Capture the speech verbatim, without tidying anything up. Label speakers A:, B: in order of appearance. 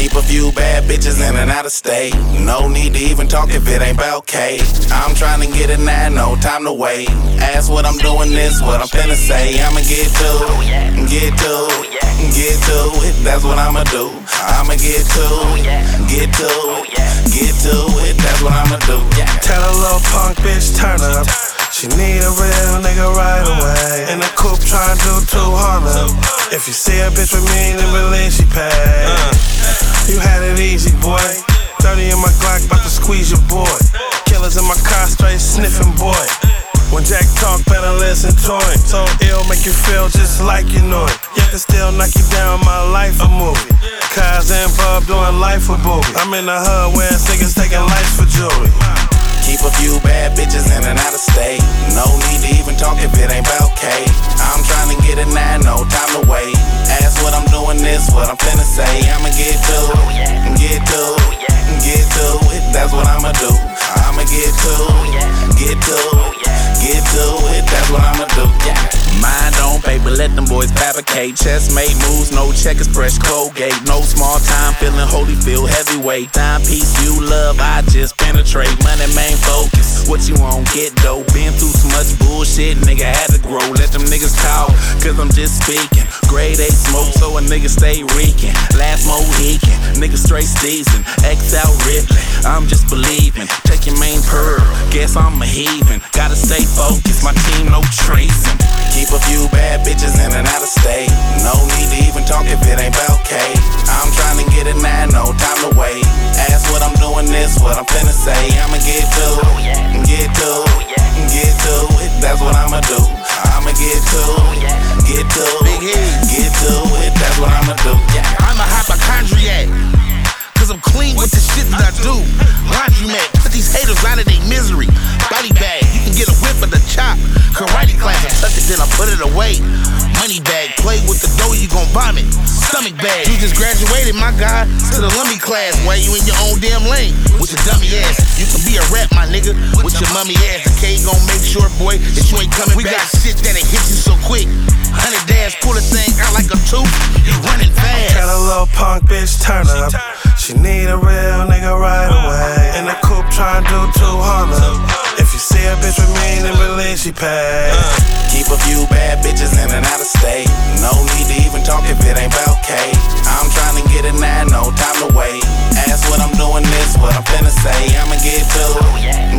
A: Keep a few bad bitches in and out of state. No need to even talk if it ain't about K. I'm tryna get it now, no time to wait. Ask what I'm doing, this what I'm finna say. I'ma get to it, get to it, get to it. That's what I'ma do. I'ma get to it, get to it, get to it. That's what I'ma do.
B: Tell a little punk bitch turn up. She need a real nigga right away. In the coupe tryna do two hundred. If you see a bitch with me, then believe she paid. You had it easy, boy. thirty in my Glock, bout to squeeze your boy. Killers in my car, straight sniffing, boy. When Jack talk, better listen to him. So ill, make you feel just like you know it. Yet to still knock you down, my life a movie. Kaz and Bub doing life for booby. I'm in the hood where niggas taking life for jewelry.
A: Keep a few bad bitches in and out of state. No need to even talk if it ain't about K. I'm tryna get it now, no time to wait. Ask what I'm doing, this what I'm finna say. I'ma get to it, get to it, get to it. That's what I'ma do. I'ma get to it, get to it, get to it. That's what I'ma do. Mind on paper, let them boys fabricate. Chestmate moves, no checkers, fresh Colgate. No small time, feeling Holyfield heavyweight. Timepiece you love, I just penetrate. Money main focus, what you won't get though. Been through so much bullshit, nigga had to grow. Let them niggas talk, cause I'm just speaking. Grade A smoke, so a nigga stay reeking. Last Mohican, nigga straight season. X out Ridley, I'm just believing. Take your main pearl, guess I'm a heathen. Gotta stay focused, my team no tracing. Keep a few bad bitches in and out of state. No need to even talk if it ain't about K. I'm tryna get it now, no time to wait. Ask what I'm doing, this what I'm finna say. I'ma get to it, get to it, get to it. That's what I'ma do. I'ma get to it, get to it, get to it. That's what I'ma do.
C: I'm a hypochondriac, cause I'm clean with the shit that I do. Laundromat, put these haters out of their misery. Body bag, you can get a whip of the chop. Karate class, I tuck it, then I put it away. Money bag, play with the dough, you gon' vomit. Stomach bag, you just graduated, my guy, to the lummy class. While you in your own damn lane, with your dummy ass. You can be a rap, my nigga, with your mummy ass. The K gon' make sure, boy, that you ain't coming we back. We got shit that'll hit you so quick. Hundred dash, pull the thing out like a tooth. You running fast.
B: Tell a little punk bitch turn up. She need a real nigga right away. In the coupe tryna do two hundred. If you see a bitch with me, then believe she paid.
A: Keep a few bad bitches in and out of state. No need to even talk if it ain't about K. I'm tryna get it now, no time to wait. Ask what I'm doing, this what I'm finna say. I'ma get to it,